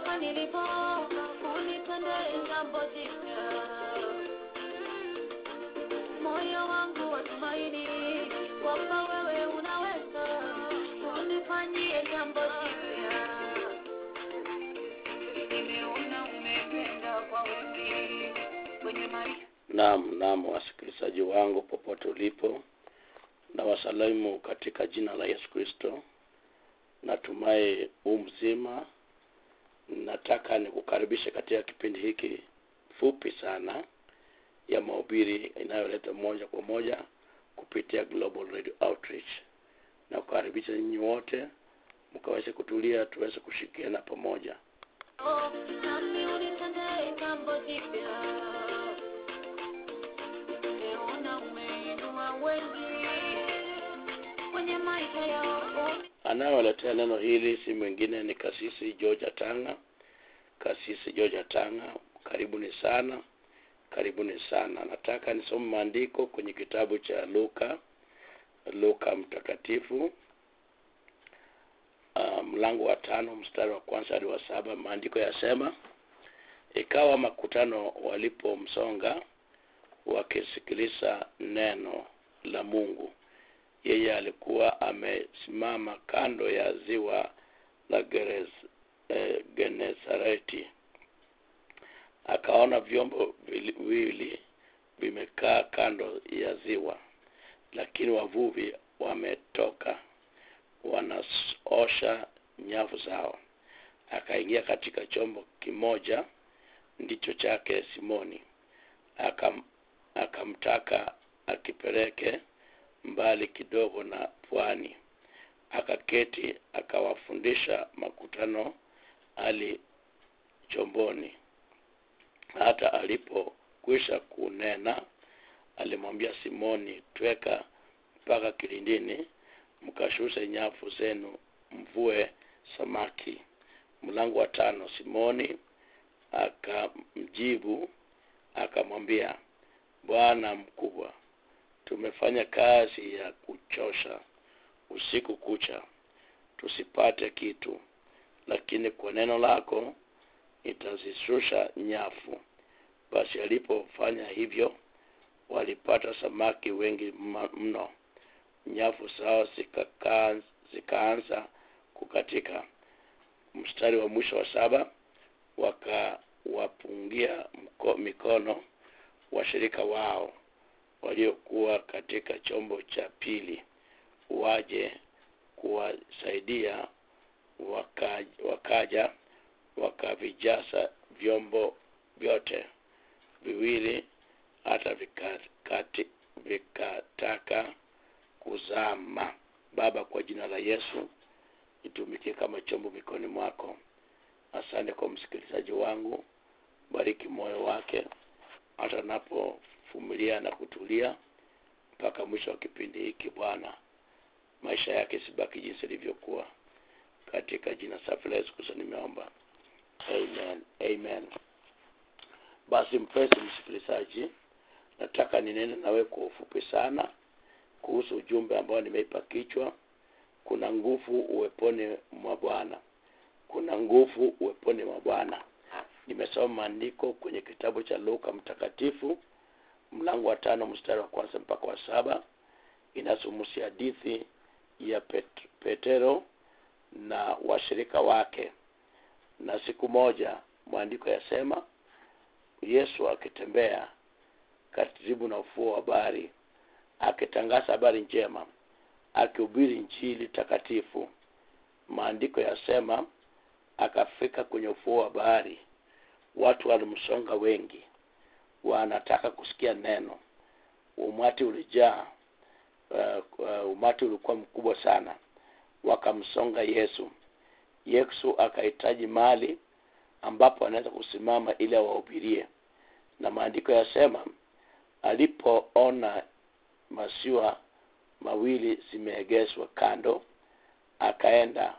hapa nilipo, unitende jambo jipya. Moyo wangu watumaini kwamba wewe unaweza, unifanyie jambo jipya. Nimeona umependa kwa wingi kwenye maisha. Naam, wasikilizaji wangu popote ulipo, na wasalimu katika jina la Yesu Kristo. Natumai mzima. Nataka nikukaribishe katika kipindi hiki fupi sana ya mahubiri inayoleta moja kwa moja kupitia Global Radio Outreach. Na kukaribisha nyinyi wote mkaweze kutulia, tuweze kushirikiana pamoja. Nami unitende jambo jipya. Nimeona umeinua wengi kwenye maisha yao. Anayewaletea neno hili si mwingine ni Kasisi George Atanga. Kasisi George Atanga, karibuni sana. Nataka nisome maandiko kwenye kitabu cha Luka mtakatifu, mlango wa 5 mstari wa 1 hadi wa 7. Maandiko yasema, ikawa makutano walipomsonga wakisikiliza neno la Mungu, yeye alikuwa amesimama kando ya ziwa la Genesareti. Akaona vyombo viwili vimekaa kando ya ziwa, lakini wavuvi wametoka wanaosha nyavu zao. Akaingia katika chombo kimoja, ndicho chake Simoni. Akamtaka akipeleke mbali kidogo na pwani. Akaketi akawafundisha makutano ali chomboni. Hata alipokwisha kunena, alimwambia Simoni, tweka mpaka kilindini, mkashushe nyavu zenu mvue samaki. Mlango wa 5. Simoni akamjibu akamwambia, Bwana mkubwa, tumefanya kazi ya kuchosha usiku kucha, tusipate kitu, lakini kwa neno lako nitazishusha nyavu. Basi alipofanya hivyo, walipata samaki wengi mno, nyavu zao zikaanza kukatika. Mstari wa mwisho wa 7, wakawapungia mikono washirika wao waliokuwa katika chombo cha pili waje kuwasaidia. Wakaja wakavijaza vyombo vyote viwili hata vikataka kuzama. Baba, kwa jina la Yesu, nitumikie kama chombo mikononi mwako. Asante kwa msikilizaji wangu, bariki moyo wake hata napovumilia na kutulia mpaka mwisho wa kipindi hiki. Bwana, maisha yake sibaki jinsi ilivyokuwa. Katika jina safi la Yesu Kristo nimeomba. Amen. Basi mpenzi msikilizaji, nataka ninene nawe kwa ufupi sana kuhusu ujumbe ambao nimeipa kichwa, kuna nguvu uweponi mwa Bwana. Kuna nguvu uweponi mwa Bwana. Nimesoma maandiko kwenye kitabu cha Luka mtakatifu, mlango wa 5 mstari wa 1 mpaka wa 7. Inazungumzia hadithi ya Petero na washirika wake. Na siku moja, maandiko yasema, Yesu akitembea karibu na ufuo wa bahari, akitangaza habari njema, akihubiri injili takatifu. Maandiko yasema akafika kwenye ufuo wa bahari. Watu walimsonga wengi, wanataka kusikia neno. Umati ulijaa, umati ulikuwa mkubwa sana. Wakamsonga Yesu. Yesu akahitaji mahali ambapo anaweza kusimama ili awahubirie. Na maandiko yasema alipoona mashua mawili zimeegeshwa kando, akaenda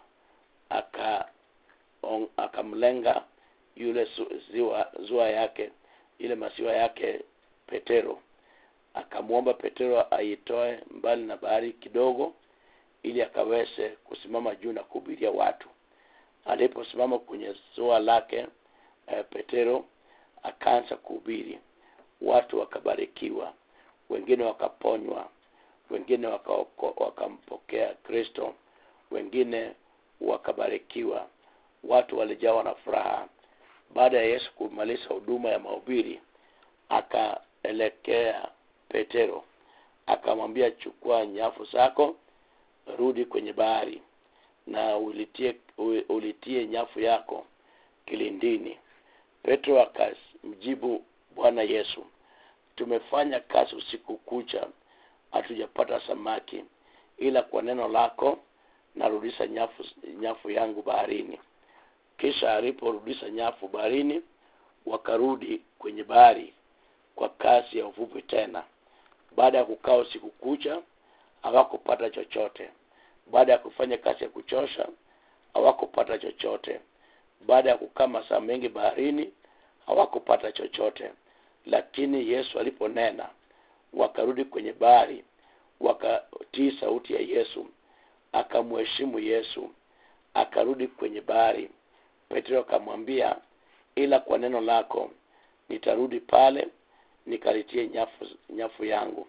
akamlenga yule ziwa yake, ile mashua yake Petero. Akamwomba Petero aitoe mbali na bahari kidogo ili akaweze kusimama juu na kuhubiria watu. Aliposimama kwenye ziwa lake, Petero akaanza kuhubiri. Watu wakabarikiwa, wengine wakaponywa, wengine wakampokea Kristo, wengine wakabarikiwa. Watu walijawa na furaha. Baada ya Yesu kumaliza huduma ya mahubiri, akaelekea Petero, akamwambia, chukua nyavu zako, rudi kwenye bahari na ulitie nyavu yako kilindini. Petro akamjibu Bwana Yesu, tumefanya kazi usiku kucha, hatujapata samaki, ila kwa neno lako narudisha nyavu yangu baharini. Kisha aliporudisha nyavu baharini, wakarudi kwenye bahari kwa kazi ya uvuvi tena. Baada ya kukaa usiku kucha, hawakupata chochote. Baada ya kufanya kazi ya kuchosha, hawakupata chochote. Baada ya kukaa masaa mengi baharini, hawakupata chochote. Lakini Yesu aliponena, wakarudi kwenye bahari, wakatii sauti ya Yesu, akamheshimu Yesu, akarudi kwenye bahari. Petro akamwambia, ila kwa neno lako nitarudi pale nikalitie nyavu yangu.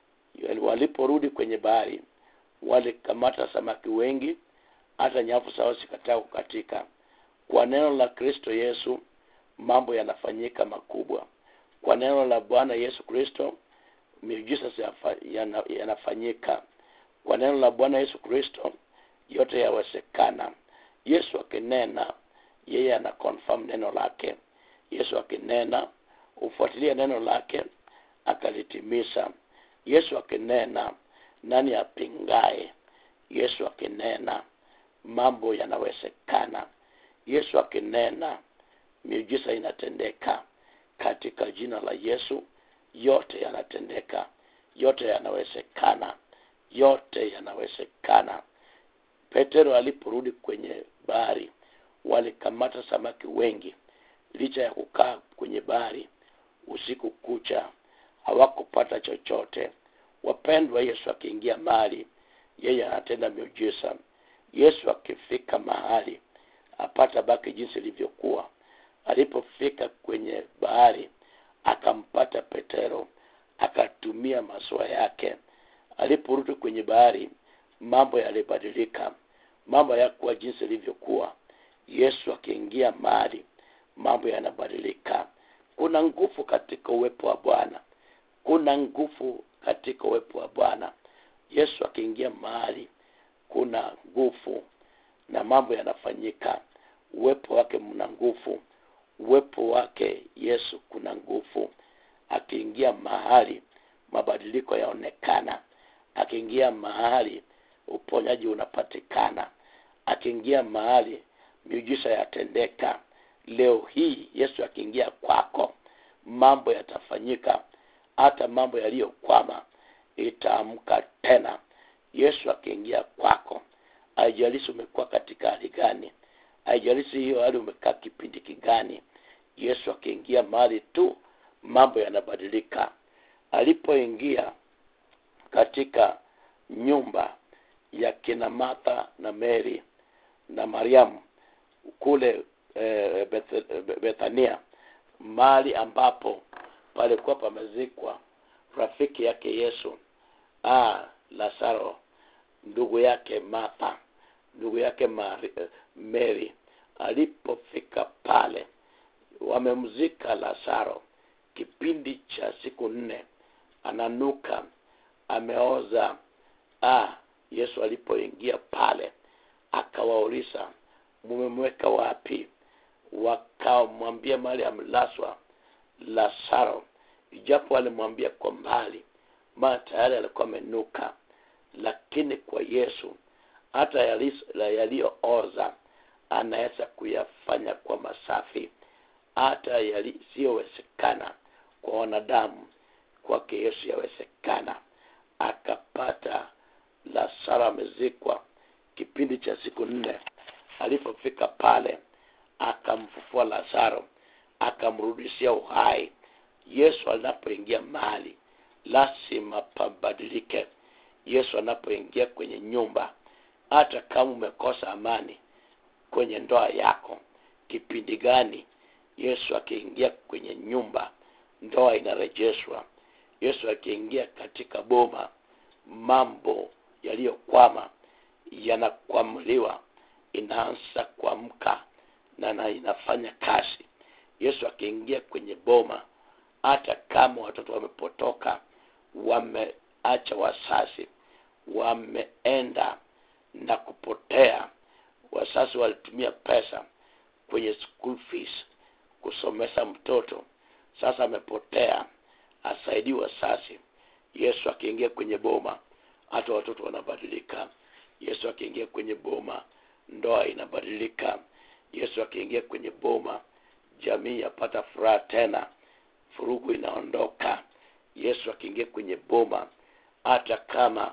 Waliporudi kwenye bahari, walikamata samaki wengi, hata nyavu zao zikataa kukatika. Kwa neno la Kristo Yesu mambo yanafanyika makubwa. Kwa neno la Bwana Yesu Kristo miujiza yanafanyika. Kwa neno la Bwana Yesu Kristo yote yawezekana. Yesu akinena, yeye ana confirm neno lake. Yesu akinena, ufuatilia neno lake akalitimiza. Yesu akinena, nani apingaye? Yesu akinena, mambo yanawezekana. Yesu akinena, miujiza inatendeka. Katika jina la Yesu yote yanatendeka, yote yanawezekana, yote yanawezekana. Petero aliporudi kwenye bahari, walikamata samaki wengi. Licha ya kukaa kwenye bahari usiku kucha, hawakupata chochote. Wapendwa, Yesu akiingia mahali, yeye anatenda miujiza. Yesu akifika mahali, apata baki jinsi ilivyokuwa. Alipofika kwenye bahari, akampata Petero, akatumia maswa yake. Aliporudi kwenye bahari, mambo yalibadilika. Mambo hayakuwa jinsi ilivyokuwa. Yesu akiingia mahali, mambo yanabadilika. Kuna nguvu katika uwepo wa Bwana. Kuna nguvu katika uwepo wa Bwana. Yesu akiingia mahali, kuna nguvu na mambo yanafanyika. Uwepo wake mna nguvu. Uwepo wake Yesu kuna nguvu. Akiingia mahali, mabadiliko yaonekana. Akiingia mahali, uponyaji unapatikana. Akiingia mahali, miujiza yatendeka. Leo hii Yesu akiingia kwako, mambo yatafanyika. Hata mambo yaliyokwama itaamka tena. Yesu akiingia kwako, haijalishi umekuwa katika hali gani, haijalishi hiyo hali umekaa kipindi kigani, Yesu akiingia mahali tu, mambo yanabadilika. Alipoingia katika nyumba ya kina Martha na Mary na Mariamu kule Bethania, mahali ambapo palikuwa pamezikwa rafiki yake Yesu, Lazaro, ndugu yake Martha, ndugu yake Mary. Alipofika pale, wamemzika Lazaro kipindi cha siku 4, ananuka, ameoza. Yesu alipoingia pale, akawauliza, mumemweka wapi? Wakamwambia mahali amelazwa Lazaro. Ijapo alimwambia kwa mbali, maana tayari alikuwa amenuka. Lakini kwa Yesu, hata yaliyooza anaweza kuyafanya kwa masafi. Hata yasiyowezekana kwa wanadamu, kwake Yesu yawezekana. Akapata Lazaro amezikwa kipindi cha siku 4. Alipofika pale, akamfufua Lazaro, akamrudishia uhai. Yesu anapoingia mahali, lazima pabadilike. Yesu anapoingia kwenye nyumba, hata kama umekosa amani, kwenye ndoa yako. Kipindi gani Yesu akiingia kwenye nyumba, ndoa inarejeshwa. Yesu akiingia katika boma, mambo yaliyokwama yanakwamuliwa, inaanza kuamka na inafanya kazi. Yesu akiingia kwenye boma, hata kama watoto wamepotoka, wameacha wazazi, wameenda na kupotea, wazazi walitumia pesa kwenye school fees kusomesha mtoto, sasa amepotea, asaidii wazazi. Yesu akiingia kwenye boma, hata watoto wanabadilika. Yesu akiingia kwenye boma, ndoa inabadilika. Yesu akiingia kwenye boma, jamii yapata furaha tena, furugu inaondoka. Yesu akiingia kwenye boma, hata kama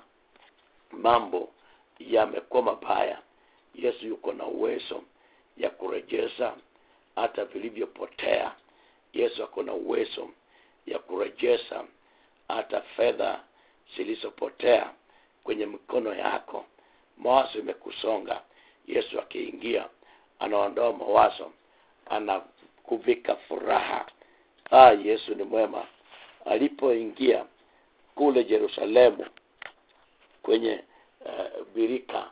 mambo yamekuwa mabaya, Yesu yuko na uwezo ya kurejesha hata vilivyopotea. Yesu ako na uwezo ya kurejesha hata fedha zilizopotea kwenye mikono yako. Mawazo imekusonga, Yesu akiingia, anaondoa mawazo, anakuvika furaha. Yesu ni mwema. Alipoingia kule Yerusalemu kwenye birika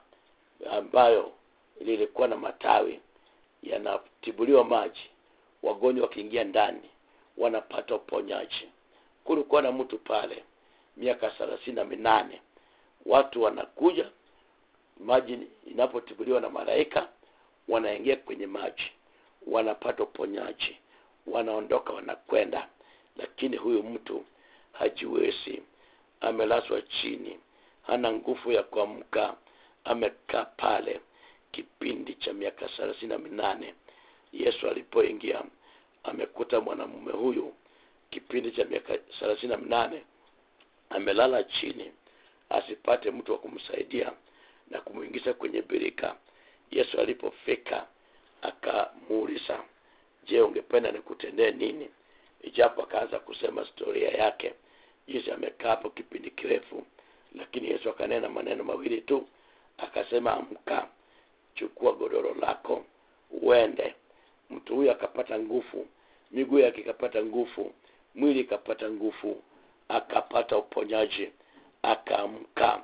ambayo lilikuwa na matawi yanatibuliwa maji, wagonjwa wakiingia ndani wanapata uponyaji. Kulikuwa na mtu pale miaka 38. Watu wanakuja, maji inapotibuliwa na malaika, wanaingia kwenye maji, wanapata uponyaji, wanaondoka, wanakwenda. Lakini huyu mtu hajiwezi, amelazwa chini, hana nguvu ya kuamka, amekaa pale kipindi cha miaka 38. Yesu alipoingia, amekuta mwanamume huyu kipindi cha miaka 38 amelala chini, asipate mtu wa kumsaidia na kumuingiza kwenye birika. Yesu alipofika, akamuuliza, "Je, ungependa nikutendee nini?" Ijapo akaanza kusema historia yake, jinsi amekaa hapo kipindi kirefu. Lakini Yesu akanena maneno mawili tu, akasema, "Amka, chukua godoro lako uende." Mtu huyu akapata nguvu, miguu yake ikapata nguvu, mwili ikapata nguvu, akapata uponyaji, akaamka,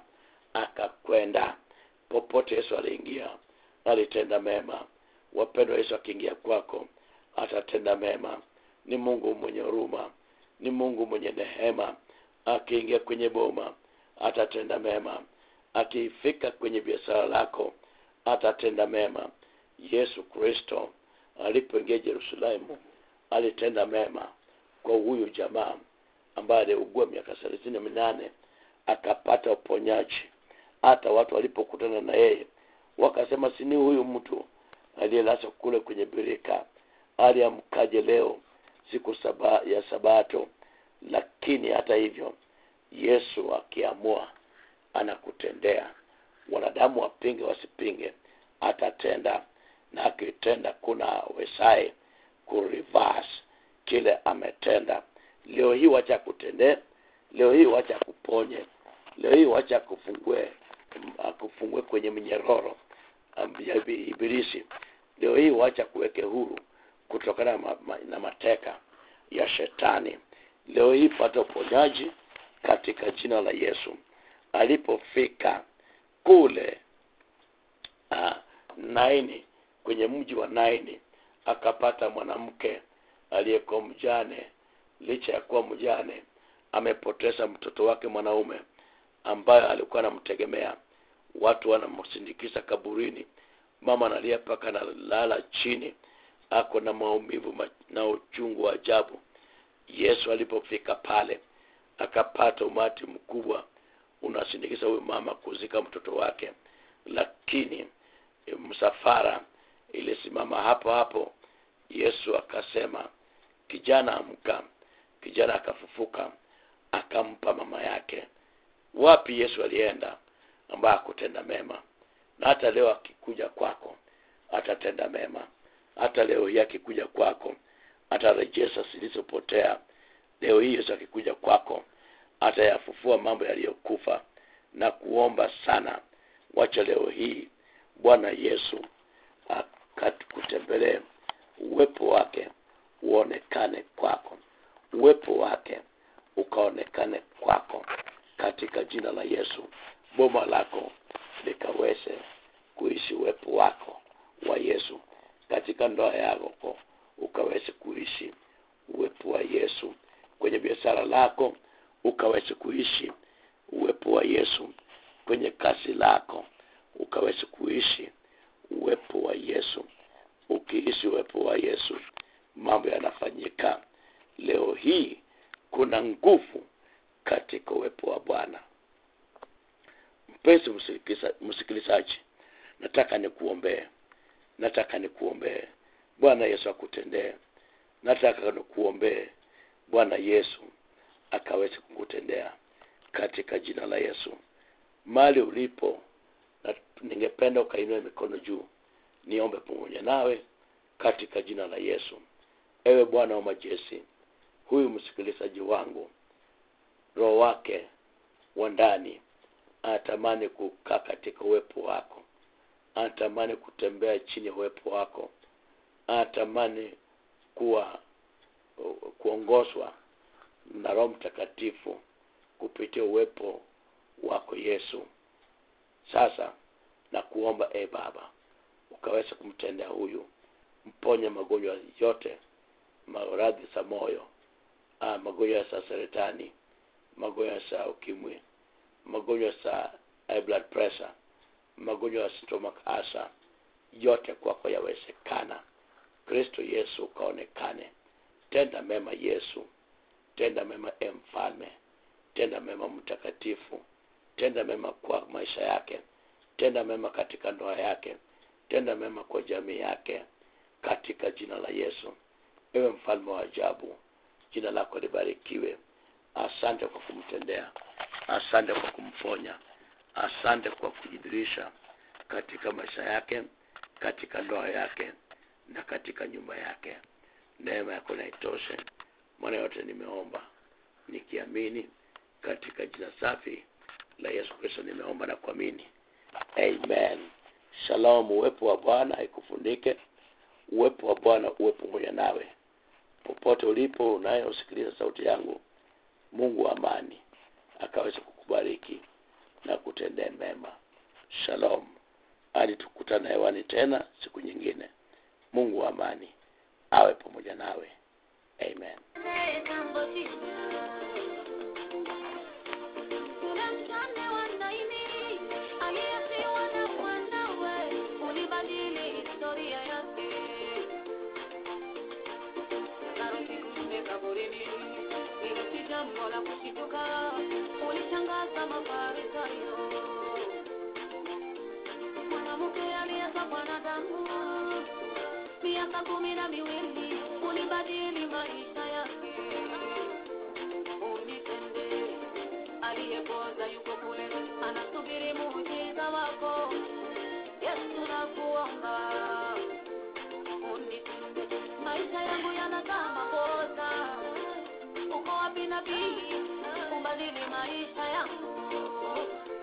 akakwenda. Popote Yesu aliingia, alitenda mema. Wapendwa, Yesu akiingia kwako, atatenda mema. Ni Mungu mwenye huruma, ni Mungu mwenye neema. Akiingia kwenye boma, atatenda mema. Akifika kwenye biashara lako, atatenda mema. Yesu Kristo alipoingia Yerusalemu, alitenda mema kwa huyu jamaa ambaye aliugua miaka 38, akapata uponyaji. Hata watu walipokutana na yeye wakasema, "Si ni huyu mtu aliyelazwa kule kwenye birika? Aliamkaje leo siku ya Sabato?" Lakini hata hivyo, Yesu akiamua anakutendea. Wanadamu wapinge wasipinge, atatenda. Na akitenda, kuna wesaye kureverse kile ametenda. Leo hii wacha kutendee, leo hii wacha kuponye, leo hii wacha kufungue kwenye minyororo ya ibilisi. Leo hii wacha kuweke huru kutokana na mateka ya shetani. Leo hii pata uponyaji katika jina la Yesu. Alipofika kule Naini, kwenye mji wa Naini, akapata mwanamke aliyekuwa mjane. Licha ya kuwa mjane, amepoteza mtoto wake mwanaume ambaye alikuwa anamtegemea. Watu wanamsindikiza kaburini, mama analia paka analala chini, ako na maumivu na uchungu wa ajabu. Yesu alipofika pale, akapata umati mkubwa unasindikiza huyu mama kuzika mtoto wake. Lakini msafara ilisimama hapo hapo. Yesu akasema, "Kijana, amka." Kijana akafufuka, akampa mama yake. Wapi Yesu alienda ambaye akutenda mema? Na hata leo akikuja kwako, atatenda mema. Hata leo hii akikuja kwako, atarejesha zilizopotea. Leo hii Yesu akikuja kwako, atayafufua mambo yaliyokufa. Na kuomba sana, wacha leo hii Bwana Yesu kutembelee, uwepo wake uonekane kwako, uwepo wake ukaonekane kwako katika jina la Yesu. Boma lako likaweze kuishi uwepo wako wa Yesu, katika ndoa yako ukaweze kuishi uwepo wa Yesu, kwenye biashara lako ukaweze kuishi uwepo wa Yesu, kwenye kazi lako ukaweze kuishi uwepo wa Yesu. Ukiishi uwepo wa Yesu, mambo yanafanyika. Leo hii kuna nguvu katika uwepo wa Bwana. Mpenzi msikilizaji, nataka nikuombee Bwana Yesu akutendee. Nataka nikuombee Bwana Yesu akaweze kukutendea katika jina la Yesu. Mahali ulipo, na ningependa ukainue mikono juu niombe pamoja nawe katika jina la Yesu. Ewe Bwana wa majeshi, huyu msikilizaji wangu, roho wake wa ndani anatamani kukaa katika uwepo wako, anatamani kutembea chini ya uwepo wako, anatamani kuongozwa na Roho Mtakatifu kupitia uwepo wako Yesu. Sasa na kuomba Baba, ukaweza kumtendea huyu, mponye magonjwa yote, maradhi za moyo, magonjwa ya saratani, magonjwa ya ukimwi, magonjwa ya high blood pressure, magonjwa ya stomach ulcer, yote kwako yawezekana. Kristo Yesu kaonekane. Tenda mema Yesu, tenda mema Mfalme, tenda mema Mtakatifu, tenda mema kwa maisha yake, tenda mema katika ndoa yake, tenda mema kwa jamii yake katika jina la Yesu. Ewe Mfalme wa ajabu, jina lako libarikiwe. Asante kwa kumtendea, asante kwa kumponya, asante kwa kujidhihirisha katika maisha yake, katika ndoa yake na katika nyumba yake. Neema yako na itoshe. Maana yote nimeomba nikiamini katika jina safi la Yesu Kristo nimeomba na kuamini. Amen. Shalom. Uwepo wa Bwana ikufunike. Uwepo wa Bwana uwe pamoja nawe popote ulipo unayosikiliza sauti yangu. Mungu wa amani akaweze kukubariki na kutendea mema. Shalom. Hadi tukutane hewani tena siku nyingine. Mungu wa amani awe pamoja nawe. Amen. Mola kushituka, ulishangaza Mafarisayo. Mwanamke aliyeza mwanadamu miaka 12, ulibadili maisha yake. Unitende, aliyepoza yuko kule, anasubiri muujiza wako. Yesu nakuomba, unitende, maisha yangu yanazama makosa. Uko wapi nabii, ubadili maisha yangu.